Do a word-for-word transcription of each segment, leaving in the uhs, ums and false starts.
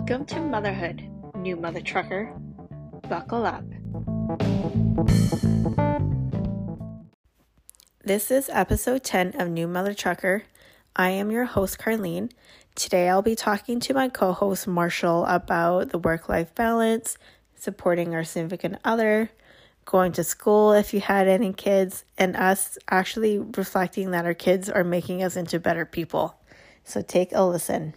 Welcome to Motherhood, new mother trucker. Buckle up. This is episode ten of New Mother Trucker. I am your host, Carlene. Today I'll be talking to my co-host, Marshall, about the work-life balance, supporting our significant other, going to school if you had any kids, and us actually reflecting that our kids are making us into better people. So take a listen.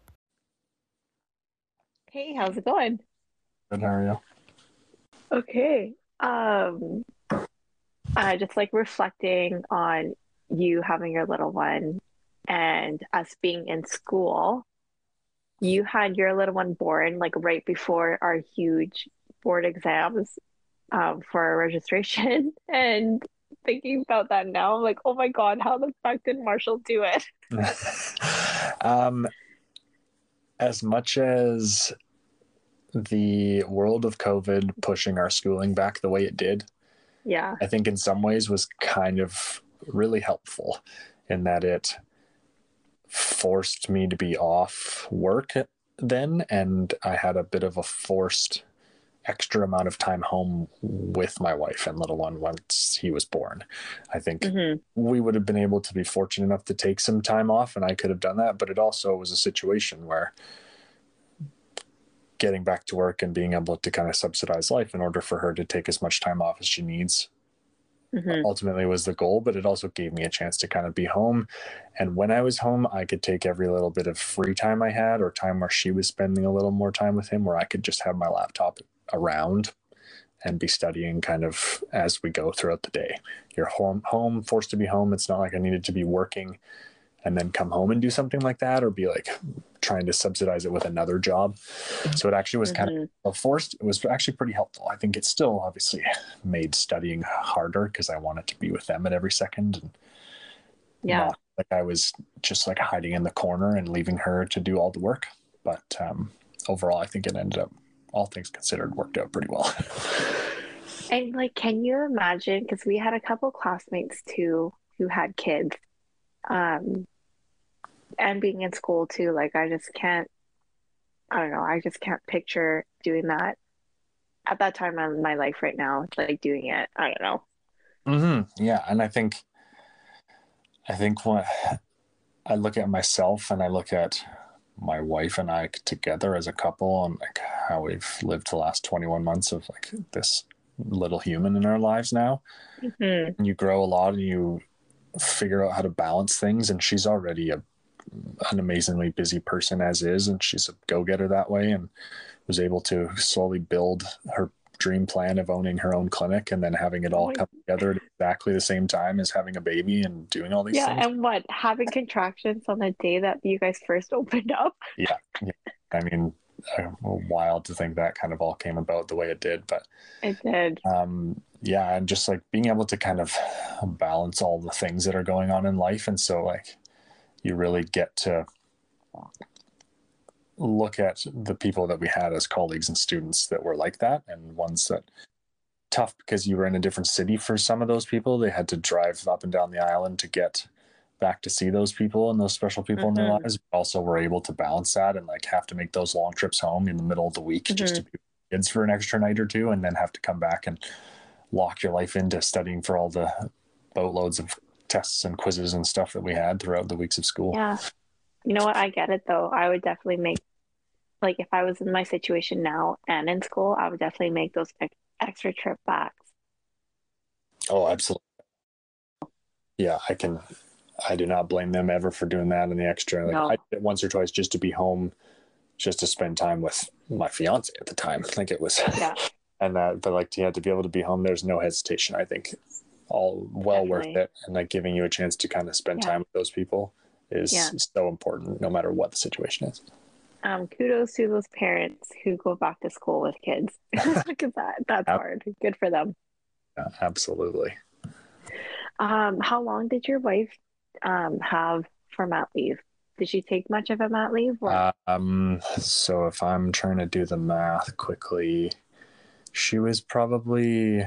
Hey, how's it going? Good, how are you? Okay. Um, uh, just like reflecting on you having your little one and us being in school. You had your little one born like right before our huge board exams um, for our registration. And thinking about that now, I'm like, oh my God, how the fuck did Marshall do it? um, as much as the world of COVID pushing our schooling back the way it did, Yeah. I think in some ways was kind of really helpful in that it forced me to be off work then, and I had a bit of a forced extra amount of time home with my wife and little one once he was born. I think Mm-hmm. we would have been able to be fortunate enough to take some time off, and I could have done that, but it also was a situation where getting back to work and being able to kind of subsidize life in order for her to take as much time off as she needs Mm-hmm. ultimately was the goal, but it also gave me a chance to kind of be home. And when I was home, I could take every little bit of free time I had, or time where she was spending a little more time with him, where I could just have my laptop around and be studying kind of as we go throughout the day. You're home, home, forced to be home. It's not like I needed to be working and then come home and do something like that, or be like trying to subsidize it with another job. So it actually was kind Mm-hmm. of forced. It was actually pretty helpful. I think it still obviously made studying harder because I wanted to be with them at every second, and Yeah. not like I was just like hiding in the corner and leaving her to do all the work. But um, overall, I think it ended up, all things considered, worked out pretty well. And like, can you imagine? Because we had a couple classmates too who had kids, um, and being in school too. Like, I just can't, I don't know, I just can't picture doing that at that time in my life right now, like doing it. I don't know. Mm-hmm. Yeah, and I think I think when I look at myself and I look at my wife and I together as a couple, and like how we've lived the last twenty-one months of like this little human in our lives now, Mm-hmm. and you grow a lot and you figure out how to balance things. And she's already a an amazingly busy person as is, and she's a go-getter that way, and was able to slowly build her dream plan of owning her own clinic and then having it Oh all my, come together at exactly the same time as having a baby and doing all these yeah, things. and what, having contractions on the day that you guys first opened up? Yeah, yeah. I mean, uh, wild to think that kind of all came about the way it did, but It did. um, yeah, and just like being able to kind of balance all the things that are going on in life, and so like you really get to look at the people that we had as colleagues and students that were like that, and ones that tough because you were in a different city. For some of those people, they had to drive up and down the island to get back to see those people and those special people in their Mm-hmm. lives. But also were able to balance that and like have to make those long trips home in the middle of the week just Mm-hmm. to be with kids for an extra night or two, and then have to come back and lock your life into studying for all the boatloads of tests and quizzes and stuff that we had throughout the weeks of school. Yeah. You know what? I get it though. I would definitely make, like, if I was in my situation now and in school, I would definitely make those ex extra trip backs. Oh, absolutely. Yeah, I can. I do not blame them ever for doing that and the extra. Like I No. did it once or twice just to be home, just to spend time with my fiance at the time. I think it was, Yeah, and that, but like, yeah, to be able to be home, there's no hesitation. I think all well worth definitely. it, and like giving you a chance to kind of spend Yeah. time with those people Yeah. is so important, no matter what the situation is. Um, kudos to those parents who go back to school with kids because that that's hard. Good for them. Absolutely. Um, how long did your wife um have for mat leave? Did she take much of a mat leave or? Um, so if I'm trying to do the math quickly, she was probably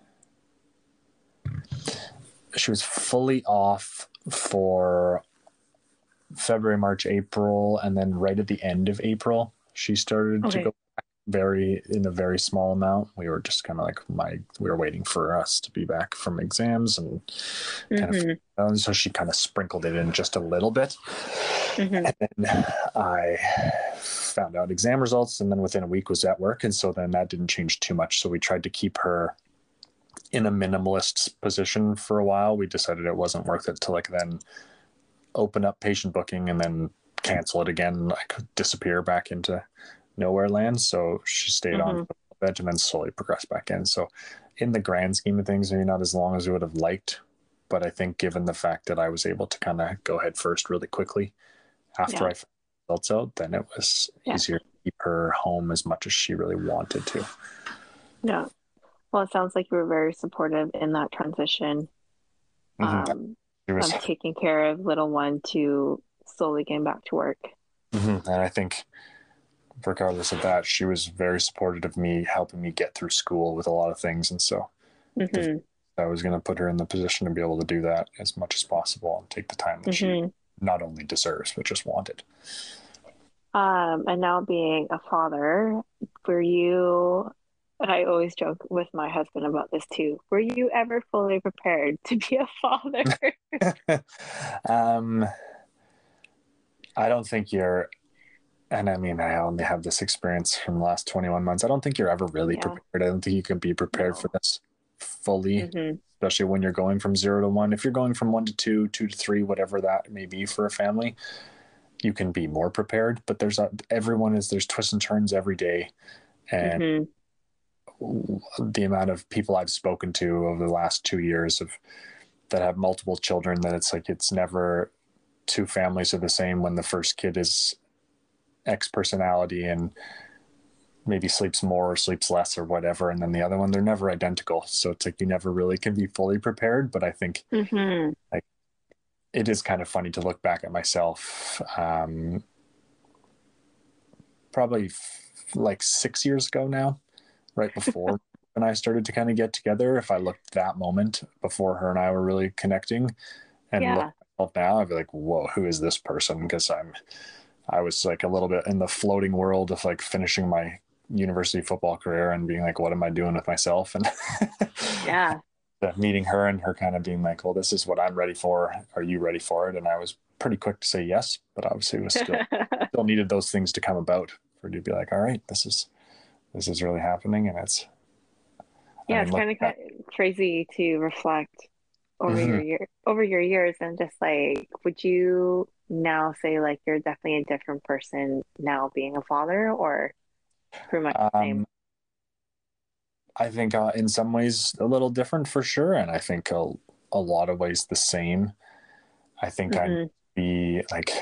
she was fully off for February, March, April, and then right at the end of April, She started to Okay. go back very in a very small amount. We were just kind of like my we were waiting for us to be back from exams and kind of Mm-hmm. and so she kind of sprinkled it in just a little bit. Mm-hmm. And then I found out exam results, and then within a week was at work, and so then that didn't change too much. So we tried to keep her in a minimalist position for a while. We decided it wasn't worth it to like then open up patient booking and then cancel it again, like disappear back into nowhere land. So she stayed on Mm-hmm. for a bit and then slowly progressed back in. So in the grand scheme of things, maybe not as long as we would have liked, but I think given the fact that I was able to kind of go head first really quickly after Yeah. I found the results out, then it was Yeah. easier to keep her home as much as she really wanted to. Yeah. Well, it sounds like you were very supportive in that transition, Mm-hmm. um, It was, of taking care of little one to slowly getting back to work. mm-hmm. And I think regardless of that, she was very supportive of me, helping me get through school with a lot of things. And so Mm-hmm. I was going to put her in the position to be able to do that as much as possible and take the time that she Mm-hmm. not only deserves, but just wanted. Um, and now being a father, were you, and I always joke with my husband about this too, were you ever fully prepared to be a father? um, I don't think you're, and I mean, I only have this experience from the last twenty-one months. I don't think you're ever really Yeah. prepared. I don't think you can be prepared for No. this fully, Mm-hmm. especially when you're going from zero to one. If you're going from one to two, two to three, whatever that may be for a family, you can be more prepared. But there's a, everyone is, there's twists and turns every day. And Mm-hmm. the amount of people I've spoken to over the last two years of that have multiple children, that it's like it's never two families are the same when the first kid is X personality and maybe sleeps more or sleeps less or whatever, and then the other one they're never identical. So it's like you never really can be fully prepared. But I think Mm-hmm. like it is kind of funny to look back at myself. Um, probably f- like six years ago now, right before and I started to kind of get together. If I looked that moment before her and I were really connecting and look Yeah. at myself now, I'd be like, whoa, who is this person? Because I'm I was like a little bit in the floating world of like finishing my university football career and being like, what am I doing with myself? And Yeah. meeting her and her kind of being like, well, this is what I'm ready for. Are you ready for it? And I was pretty quick to say yes, but obviously it was still still needed those things to come about for you to be like, all right, this is this is really happening. And it's I Yeah, mean it's look kind of at crazy to reflect over your mm-hmm. year over your years and just like, would you now say like you're definitely a different person now being a father, or pretty much the same? um I think uh, in some ways a little different for sure. And I think a, a lot of ways the same. I think I'm Mm-hmm. be like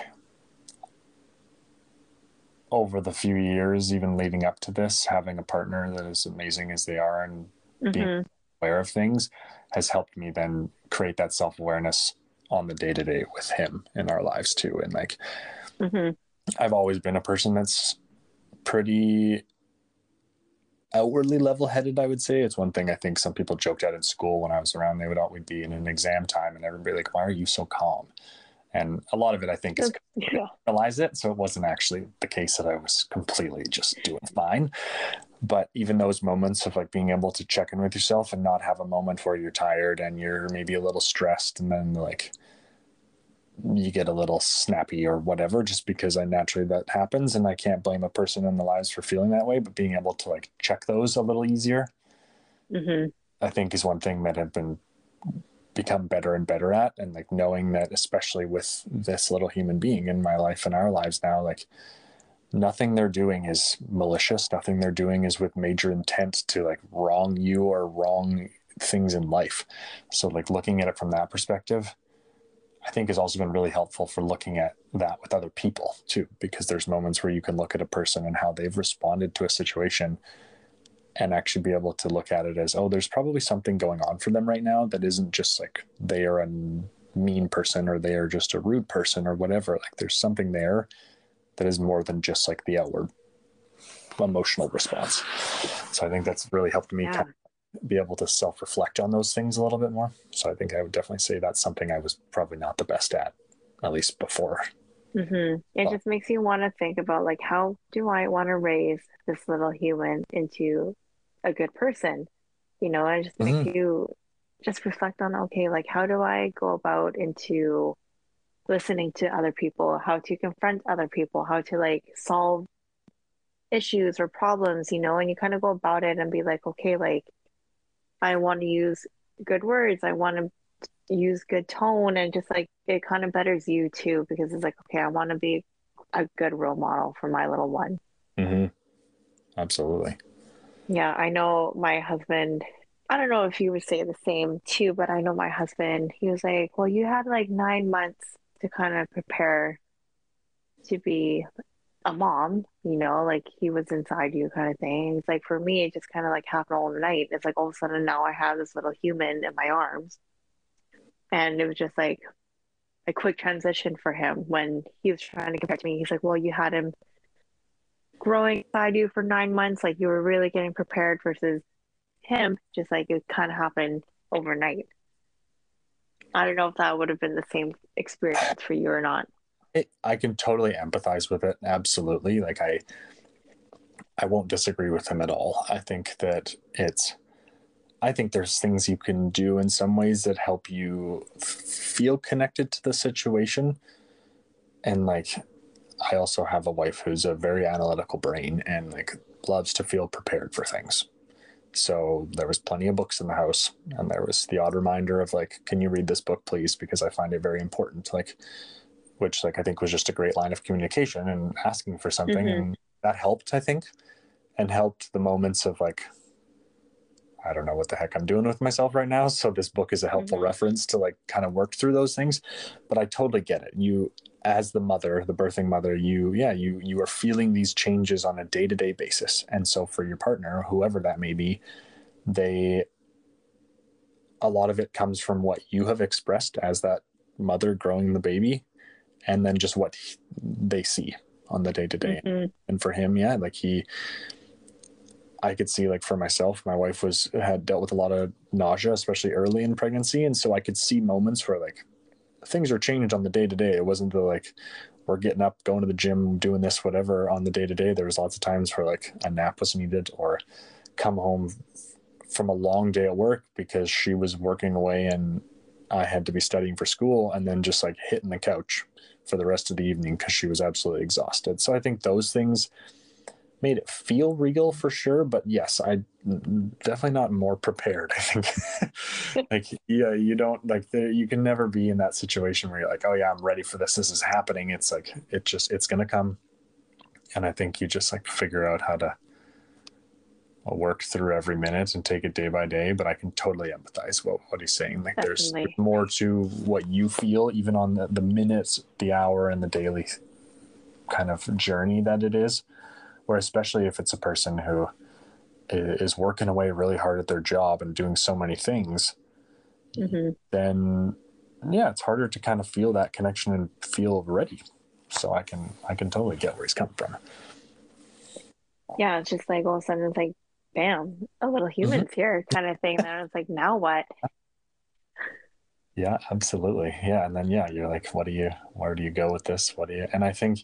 over the few years, even leading up to this, having a partner that is amazing as they are and being Mm-hmm. aware of things has helped me then create that self-awareness on the day-to-day with him in our lives too. And like Mm-hmm. I've always been a person that's pretty outwardly level-headed, I would say. It's one thing I think some people joked at in school when I was around. They would always be in an exam time and everybody like, why are you so calm? And a lot of it I think is Yeah. realize it, so it wasn't actually the case that I was completely just doing fine. But even those moments of like being able to check in with yourself and not have a moment where you're tired and you're maybe a little stressed and then like you get a little snappy or whatever, just because I naturally that happens, and I can't blame a person in the lives for feeling that way. But being able to like check those a little easier, Mm-hmm. I think is one thing that I've been become better and better at. And like knowing that, especially with this little human being in my life and our lives now, like nothing they're doing is malicious. Nothing they're doing is with major intent to like wrong you or wrong things in life. So like looking at it from that perspective, I think has also been really helpful for looking at that with other people too, because there's moments where you can look at a person and how they've responded to a situation and actually be able to look at it as, oh, there's probably something going on for them right now that isn't just like they are a mean person or they are just a rude person or whatever. Like there's something there that is more than just like the outward emotional response. So I think that's really helped me Yeah. kind of be able to self-reflect on those things a little bit more. So I think I would definitely say that's something I was probably not the best at, at least before hmm It But just makes you want to think about like how do I want to raise this little human into a good person? You know, and it just makes mhm, you just reflect on, okay, like how do I go about into listening to other people, how to confront other people, how to like solve issues or problems, you know, and you kind of go about it and be like, okay, like I want to use good words, I want to use good tone, and just like it kind of betters you too, because it's like, okay, I want to be a good role model for my little one. mhm, absolutely. Yeah, I know my husband, I don't know if you would say the same too, but I know my husband, he was like, well, you had like nine months to kind of prepare to be a mom, you know, like he was inside you kind of thing. It's like for me, it just kind of like happened overnight. It's like all of a sudden now I have this little human in my arms. And it was just like a quick transition for him when he was trying to compare to me. He's like, well, you had him growing inside you for nine months, like you were really getting prepared versus him, just like it kind of happened overnight. I don't know if that would have been the same experience for you or not. It, I can totally empathize with it. Absolutely. Like I, I won't disagree with him at all. I think that it's, I think there's things you can do in some ways that help you feel connected to the situation. And like, I also have a wife who's a very analytical brain and like loves to feel prepared for things. So there was plenty of books in the house, and there was the odd reminder of like, can you read this book, please? Because I find it very important. Like, which like I think was just a great line of communication and asking for something, Mm-hmm. and that helped, I think, and helped the moments of like, I don't know what the heck I'm doing with myself right now. So this book is a helpful Mm-hmm. reference to like kind of work through those things. But I totally get it. You, as the mother, the birthing mother, you, yeah, you, you are feeling these changes on a day to day basis. And so for your partner, whoever that may be, they, a lot of it comes from what you have expressed as that mother growing the baby, and then just what they see on the day to day. Mm-hmm. And for him, yeah, like he, I could see like for myself, my wife was had dealt with a lot of nausea, especially early in pregnancy, and so I could see moments where like things are changed on the day to day. It wasn't the like we're getting up, going to the gym, doing this, whatever on the day to day. There was lots of times where like a nap was needed or come home from a long day at work because she was working away and I had to be studying for school, and then just like hitting the couch for the rest of the evening because she was absolutely exhausted. So I think those things made it feel real for sure. But yes, I definitely not more prepared. I think like yeah, you don't like the, you can never be in that situation where you're like, oh yeah, I'm ready for this. This is happening. It's like it just it's gonna come, and I think you just like figure out how to work through every minute and take it day by day. But I can totally empathize what what he's saying. Like there's, there's Definitely. more to what you feel, even on the, the minutes, the hour, and the daily kind of journey that it is. Where especially if it's a person who is working away really hard at their job and doing so many things, Mm-hmm. then yeah, it's harder to kind of feel that connection and feel ready. So I can I can totally get where he's coming from. Yeah, it's just like all of a sudden it's like, bam, a little Mm-hmm. human's here kind of thing. Then it's like, now what? Yeah, absolutely. Yeah, and then yeah, you're like, what do you? Where do you go with this? What do you? And I think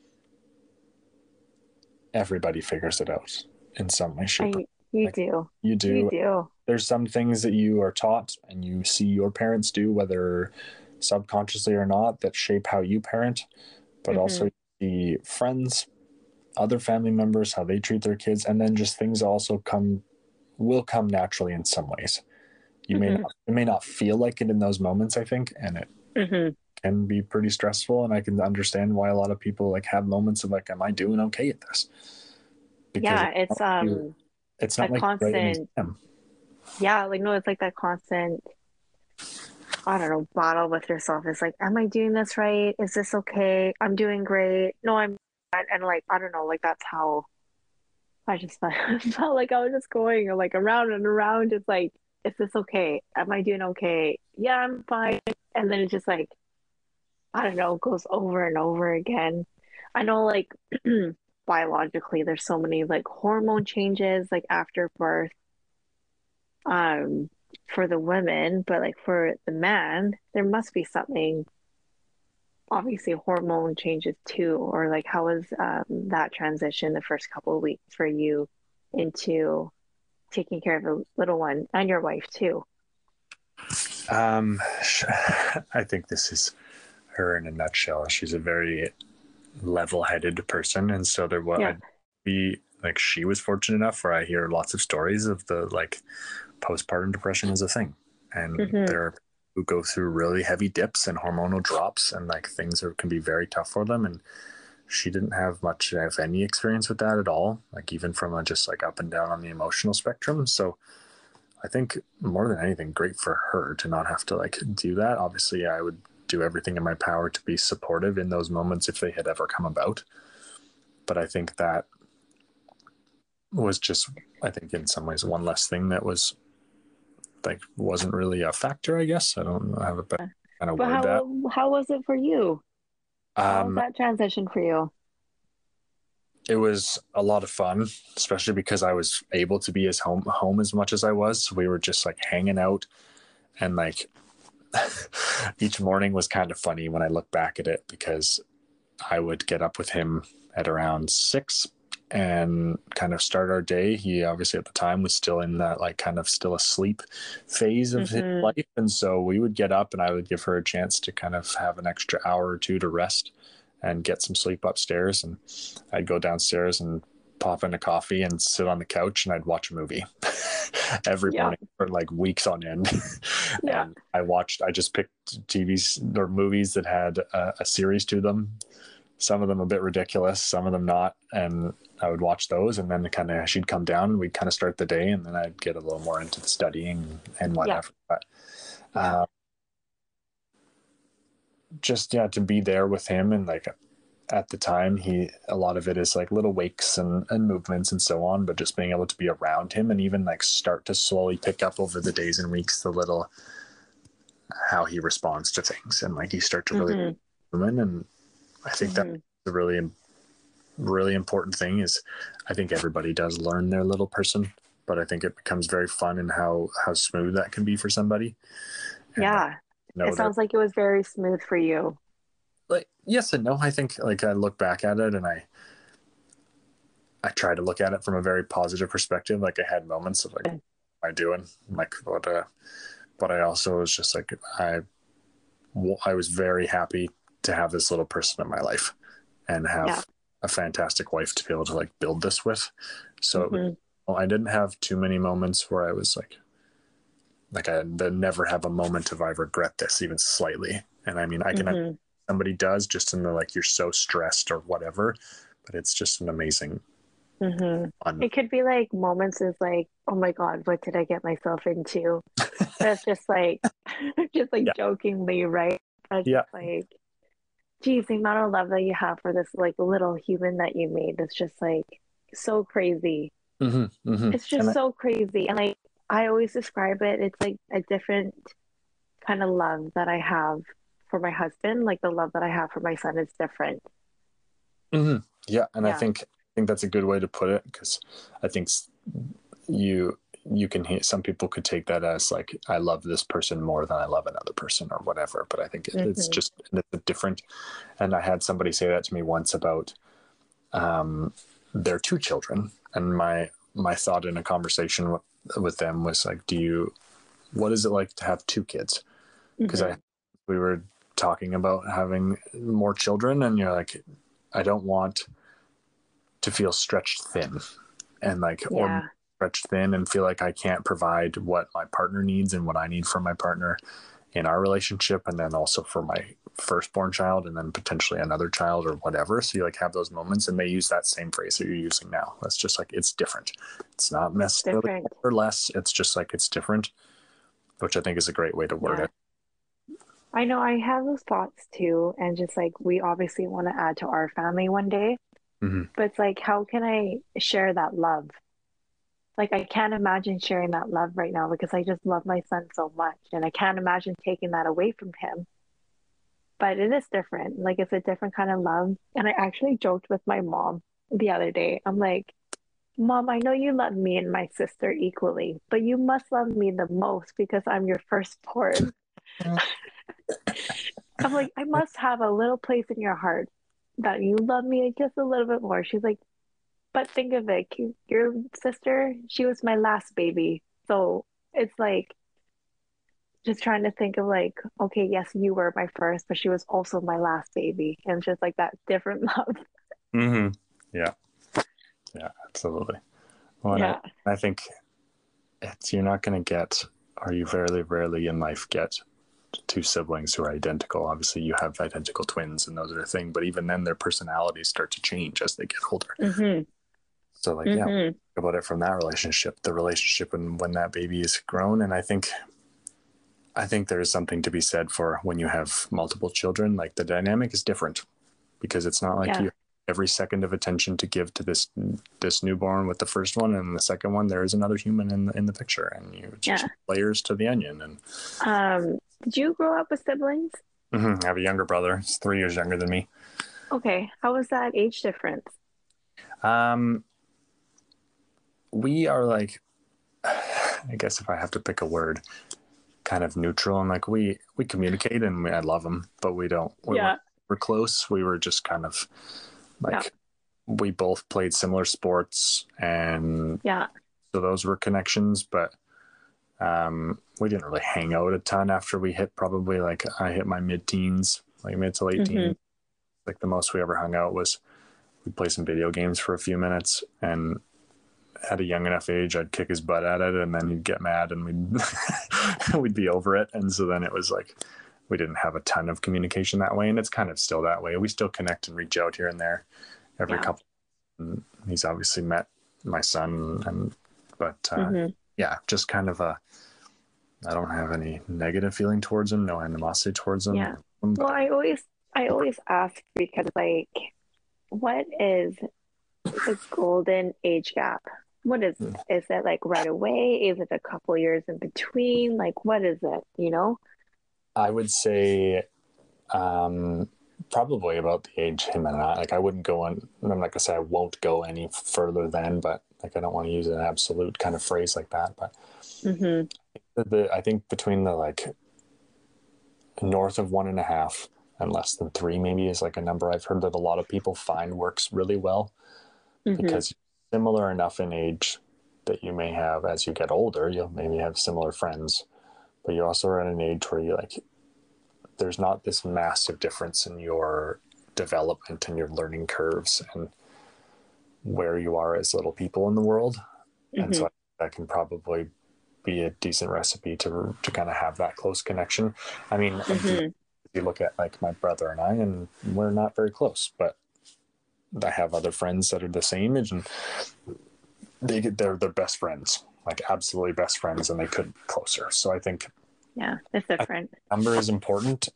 everybody figures it out in some way, shape, or I you like do. you You do. do. There's some things that you are taught and you see your parents do, whether subconsciously or not, that shape how you parent, but Mm-hmm. also the friends, other family members, how they treat their kids, and then just things also come will come naturally in some ways. You may Mm-hmm. not it may not feel like it in those moments, I think, and it Mm-hmm. can be pretty stressful. And I can understand why a lot of people like have moments of like, am I doing okay at this? Because Yeah, it's not it's like you um it's a not like you write an constant, exam. yeah, like no, it's like that constant, I don't know, battle with yourself. It's like, am I doing this right? Is this okay? I'm doing great. No, I'm not. And like, I don't know, like that's how I just felt, felt like I was just going like around and around, just like, is this okay? Am I doing okay? Yeah, I'm fine. And then it's just like, I don't know, goes over and over again. I know like biologically there's so many like hormone changes like after birth um for the women, but like for the man, there must be something obviously hormone changes too, or like how was um, that transition the first couple of weeks for you into taking care of the little one and your wife too? Um, I think this is her in a nutshell. She's a very level-headed person, and so there was Yeah. I'd be like she was fortunate enough where I hear lots of stories of the like postpartum depression is a thing, and Hmm. there are people who go through really heavy dips and hormonal drops, and like things are can be very tough for them. And she didn't have much, if any, experience with that at all, like even from a just like up and down on the emotional spectrum. So I think more than anything, great for her to not have to like do that. Obviously, I would do everything in my power to be supportive in those moments if they had ever come about. But I think that was just, I think in some ways, one less thing that was like wasn't really a factor. I guess I don't have a better kind of But word that. how how was it for you? How was Um, that transition for you? it was a lot of fun, especially because I was able to be as home home as much as I was. So we were just like hanging out, and like each morning was kind of funny when I look back at it, because I would get up with him at around six and kind of start our day. He obviously at the time was still in that like kind of still asleep phase of his Hmm. life. And so we would get up and I would give her a chance to kind of have an extra hour or two to rest and get some sleep upstairs. And I'd go downstairs and pop in a coffee and sit on the couch and I'd watch a movie every Yeah. morning for like weeks on end. Yeah. And I watched, I just picked T Vs or movies that had a, a series to them. Some of them a bit ridiculous, some of them not. And I would watch those, and then kind of she'd come down and we'd kind of start the day, and then I'd get a little more into the studying and Yeah. whatever. But Yeah. uh, just, yeah, to be there with him. And like at the time, he, a lot of it is like little wakes and, and movements and so on, but just being able to be around him and even like start to slowly pick up over the days and weeks the little how he responds to things. And like you start to really Hmm. human. And I think that's Hmm. a really really important thing is I think everybody does learn their little person, but I think it becomes very fun in how how smooth that can be for somebody. And like Yeah. know It that sounds like it was very smooth for you. like yes and no. I think like I look back at it and I I try to look at it from a very positive perspective. Like I had moments of like, what am I doing? Like what uh but I also was just like I I was very happy to have this little person in my life and Yeah. have a fantastic wife to be able to like build this with. So it was, Hmm. well, I didn't have too many moments where I was like, like I never have a moment of I regret this even slightly. And I mean, I can, Hmm. somebody does just in the like, you're so stressed or whatever, but it's just an amazing Hmm. fun. It could be like moments is like, oh my God, what did I get myself into? That's just like, just like Yeah. jokingly, right? That's Yeah. just like, geez, the amount of love that you have for this like little human that you made is just like so crazy. Mm-hmm, mm-hmm. It's just And I, so crazy. And like, I always describe it, it's like a different kind of love that I have for my husband. Like the love that I have for my son is different. mm-hmm. Yeah. And I Yeah. think, I think that's a good way to put it, because I think you you can hear some people could take that as like I love this person more than I love another person or whatever, but I think it, it's Hmm. just it's a different. And I had somebody say that to me once about um their two children, and my my thought in a conversation with, with them was like, do you, what is it like to have two kids? Because I Hmm. we were talking about having more children, and you're like, I don't want to feel stretched thin and like or Yeah. stretched thin and feel like I can't provide what my partner needs and what I need from my partner in our relationship, and then also for my firstborn child and then potentially another child or whatever. So you like have those moments, and they use that same phrase that you're using now. That's just like it's different. It's not It's necessarily different. more or less. It's just like it's different, which I think is a great way to word Yeah. it. I know I have those thoughts too. And just like we obviously want to add to our family one day, Mm-hmm. but it's like, how can I share that love? Like I can't imagine sharing that love right now because I just love my son so much. And I can't imagine taking that away from him. But it is different. Like it's a different kind of love. And I actually joked with my mom the other day. I'm like, Mom, I know you love me and my sister equally, but you must love me the most because I'm your firstborn. I'm like, I must have a little place in your heart that you love me just a little bit more. She's like, but think of it, your sister, she was my last baby. So it's like just trying to think of like, okay, yes, you were my first, but she was also my last baby. And just like that different love. Mm-hmm. Yeah. Yeah, absolutely. Well, and Yeah. I, I think it's, you're not going to get, or you very rarely in life get two siblings who are identical. Obviously, you have identical twins, and those are a thing. But even then, their personalities start to change as they get older. Mm-hmm. So, like, mm-hmm. yeah, about it from that relationship, the relationship, and when that baby is grown. And I think, I think there is something to be said for when you have multiple children. Like the dynamic is different because it's not like Yeah. you have every second of attention to give to this this newborn with the first one, and the second one there is another human in the in the picture, and you just Yeah. layers to the onion. And um, did you grow up with siblings? mm-hmm, I have a younger brother. He's three years younger than me. Okay, how was that age difference? Um, we are like, I guess if I have to pick a word, kind of neutral, and like we we communicate, and we, I love him, but we don't. We Yeah. We're, we're close. We were just kind of like Yeah. we both played similar sports, and Yeah. so those were connections. But um, we didn't really hang out a ton after we hit probably like I hit my mid-teens, like mid to late Mm-hmm. teens. Like the most we ever hung out was we'd play some video games for a few minutes, and at a young enough age, I'd kick his butt at it, and then he'd get mad, and we'd we'd be over it. And so then it was like we didn't have a ton of communication that way, and it's kind of still that way. We still connect and reach out here and there every Yeah. couple. And he's obviously met my son, and but uh, Mm-hmm. yeah, just kind of a. I don't have any negative feeling towards him, no animosity towards him. Yeah. But, Well, I always I always ask because like, what is the golden age gap? What is Hmm. is it like right away? Is it a couple years in between? Like, what is it? You know? I would say um, probably about the age him and I. Like I wouldn't go on. I'm not gonna say I won't go any further than, but like I don't want to use an absolute kind of phrase like that. But Mm-hmm. the, the I think between the like north of one and a half and less than three maybe is like a number I've heard that a lot of people find works really well Mm-hmm. because you're similar enough in age that you may have as you get older. You'll maybe have similar friends, but you also are at an age where you like there's not this massive difference in your development and your learning curves and where you are as little people in the world. Mm-hmm. And so that can probably be a decent recipe to to kind of have that close connection. I mean, Mm-hmm. if you look at like my brother and I, and we're not very close, but I have other friends that are the same age, and they get they're their best friends, like absolutely best friends, and they couldn't be closer. So I think Yeah, it's different. number is important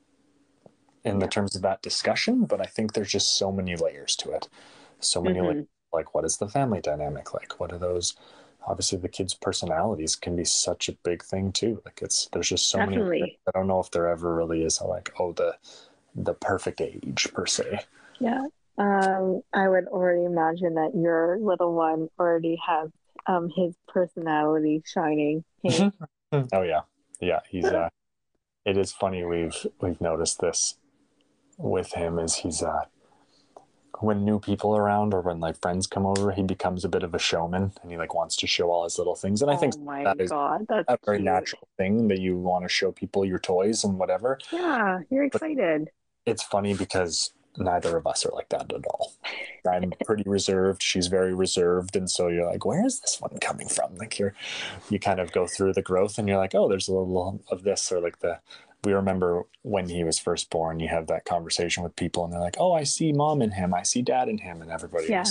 in the Yeah. terms of that discussion, but I think there's just so many layers to it. So many Mm-hmm. like, like what is the family dynamic like? What are those? Obviously, the kids' personalities can be such a big thing too. Like it's there's just so many. Definitely. I don't know if there ever really is a, like oh the the perfect age per se. Yeah. Um, I would already imagine that your little one already has um his personality shining. Hey. Oh yeah, yeah. He's uh, it is funny. We've we've noticed this with him is he's uh when new people are around or when like friends come over, he becomes a bit of a showman and he like wants to show all his little things. And I think Oh my that is God, that's a very cute. natural thing that you want to show people your toys and whatever. Yeah, you're But excited. it's funny because neither of us are like that at all. I'm pretty reserved. She's very reserved. And so you're like, where is this one coming from? Like you're, you kind of go through the growth and you're like, oh, there's a little of this or like the, we remember when he was first born, you have that conversation with people and they're like, oh, I see mom in him. I see dad in him. And everybody Yeah.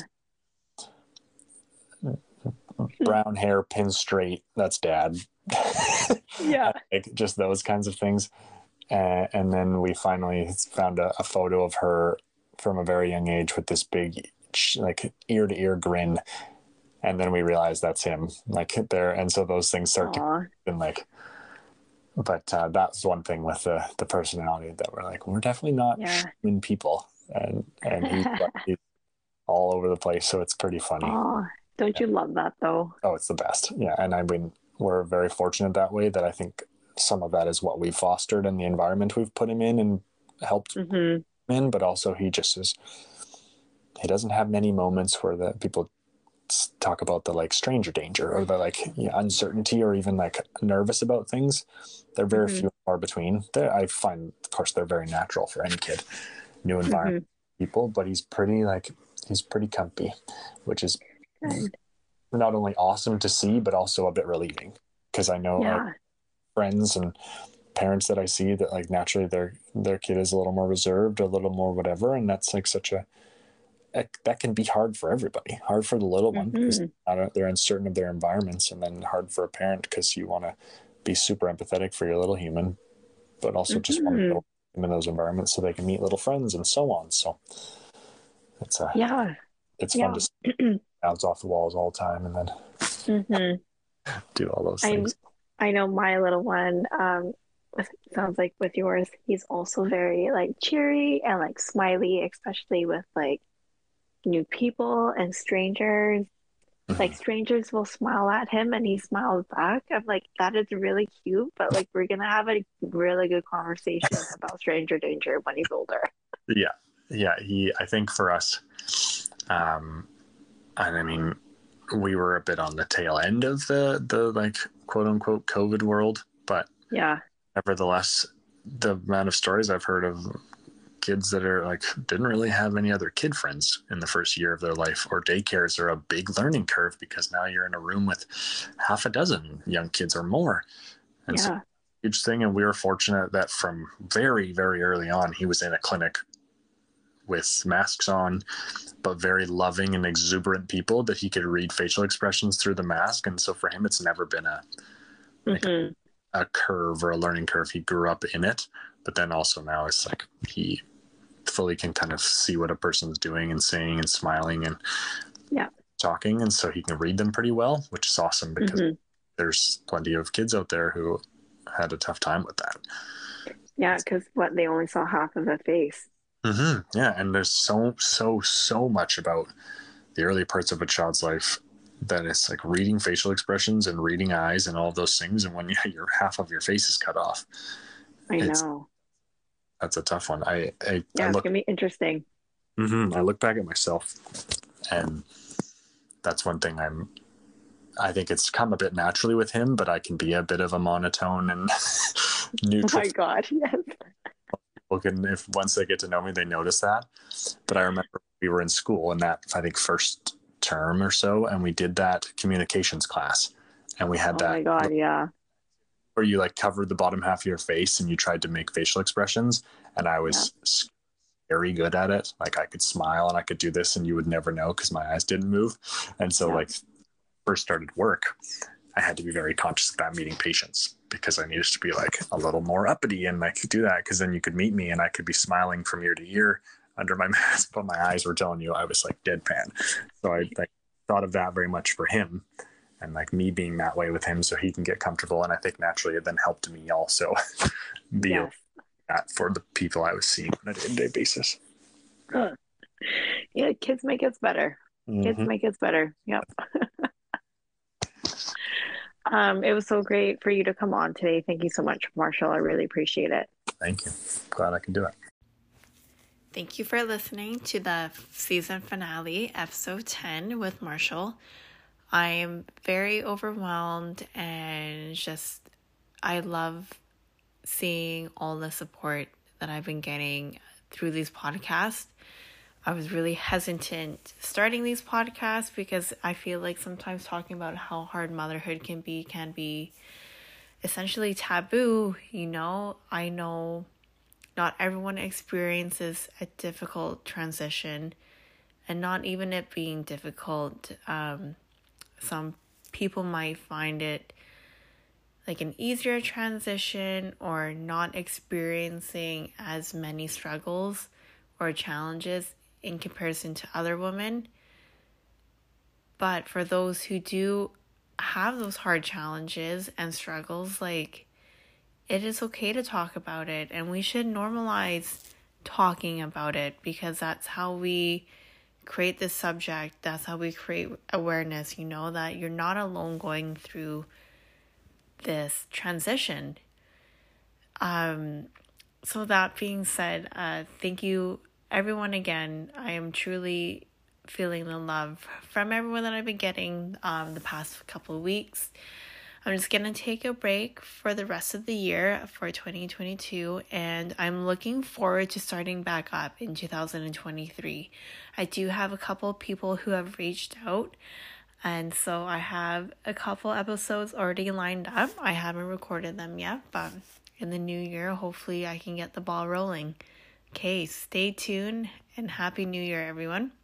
was brown hair, pin straight. That's dad. Yeah. Like just those kinds of things. Uh, and then we finally found a, a photo of her from a very young age with this big, like ear to ear grin. And then we realized that's him, like there. And so those things start Aw. to, and like, but uh, that's one thing with the, the personality that we're like, we're definitely not Yeah. in people. And, and he's, he's all over the place. So it's pretty funny. Aw. Don't you love that though? Oh, it's the best. Yeah. And I mean, we're very fortunate that way that I think some of that is what we've fostered and the environment we've put him in and helped Mm-hmm. him in, but also he just is, he doesn't have many moments where the people talk about the like stranger danger or the like you know, uncertainty or even like nervous about things. They're very Mm-hmm. few and far between. They're, I find, of course, they're very natural for any kid, new environment, Mm-hmm. people, but he's pretty like, he's pretty comfy, which is Good. not only awesome to see, but also a bit relieving, because I know Yeah. uh, friends and parents that I see that like naturally their their kid is a little more reserved, a little more whatever, and that's like such a, a that can be hard for everybody. Hard for the little one because Mm-hmm. they're uncertain of their environments, and then hard for a parent because you want to be super empathetic for your little human, but also just want to Mm-hmm. build them in those environments so they can meet little friends and so on. So it's a Yeah. it's fun Yeah. to bounce off the walls all the time and then Mm-hmm. do all those I things. I know my little one, um, with- sounds like with yours, he's also very like cheery and like smiley, especially with like new people and strangers. Like Mm-hmm. strangers will smile at him and he smiles back. I'm like, that is really cute, but like we're gonna have a really good conversation about stranger danger when he's older. Yeah, yeah. He, I think for us, um, and I mean, we were a bit on the tail end of the the like quote unquote COVID world, but Yeah. nevertheless, the amount of stories I've heard of kids that are like didn't really have any other kid friends in the first year of their life, or daycares are a big learning curve because now you're in a room with half a dozen young kids or more, and so Yeah. huge thing. And we were fortunate that from very very early on he was in a clinic with masks on, but very loving and exuberant people that he could read facial expressions through the mask. And so for him, it's never been a like Mm-hmm. a, a curve or a learning curve. He grew up in it, but then also now it's like he fully can kind of see what a person's doing and saying and smiling and Yeah. talking, and so he can read them pretty well, which is awesome because Mm-hmm. there's plenty of kids out there who had a tough time with that. Yeah, because what they only saw half of the face. Mm-hmm. Yeah, and there's so so so much about the early parts of a child's life that it's like reading facial expressions and reading eyes and all of those things, and when you, your half of your face is cut off, I it's know. that's a tough one. I I, I Yeah, it's look gonna be interesting. mm-hmm, I look back at myself, and that's one thing I'm I think it's come a bit naturally with him, but I can be a bit of a monotone and Oh neutral. my God, yes. People can, if once they get to know me, they notice that. But I remember we were in school in that, I think, first term or so, and we did that communications class, and we had Oh that my God, yeah. where you like covered the bottom half of your face and you tried to make facial expressions, and I Yeah. was very good at it. Like I could smile and I could do this, and you would never know because my eyes didn't move. And so, Yeah. like, first started work, I had to be very conscious of that, meeting patients, because I needed to be like a little more uppity and like do that, because then you could meet me and I could be smiling from ear to ear under my mask, but my eyes were telling you I was like deadpan. So I like thought of that very much for him, and like me being that way with him so he can get comfortable. And I think naturally it then helped me also be Yes. that for the people I was seeing on a day-to-day basis. Ugh. Yeah, kids make us better. Kids Mm-hmm. make us better. Yep. Um, it was so great for you to come on today. Thank you so much, Marshall. I really appreciate it. Thank you. Glad I could do it. Thank you for listening to the season finale, episode ten with Marshall. I am very overwhelmed and just, I love seeing all the support that I've been getting through these podcasts. I was really hesitant starting these podcasts because I feel like sometimes talking about how hard motherhood can be can be essentially taboo. You know, I know not everyone experiences a difficult transition, and not even it being difficult. Um, some people might find it like an easier transition or not experiencing as many struggles or challenges in comparison to other women. But for those who do have those hard challenges and struggles, like, it is okay to talk about it, and we should normalize talking about it, because that's how we create this subject. That's how we create awareness, you know, that you're not alone going through this transition. Um, so that being said, uh, thank you everyone again. I am truly feeling the love from everyone that I've been getting um, the past couple of weeks. I'm just going to take a break for the rest of the year for twenty twenty-two, and I'm looking forward to starting back up in two thousand twenty-three. I do have a couple of people who have reached out, and so I have a couple episodes already lined up. I haven't recorded them yet, but in the new year, hopefully I can get the ball rolling. Okay, stay tuned and Happy New Year, everyone.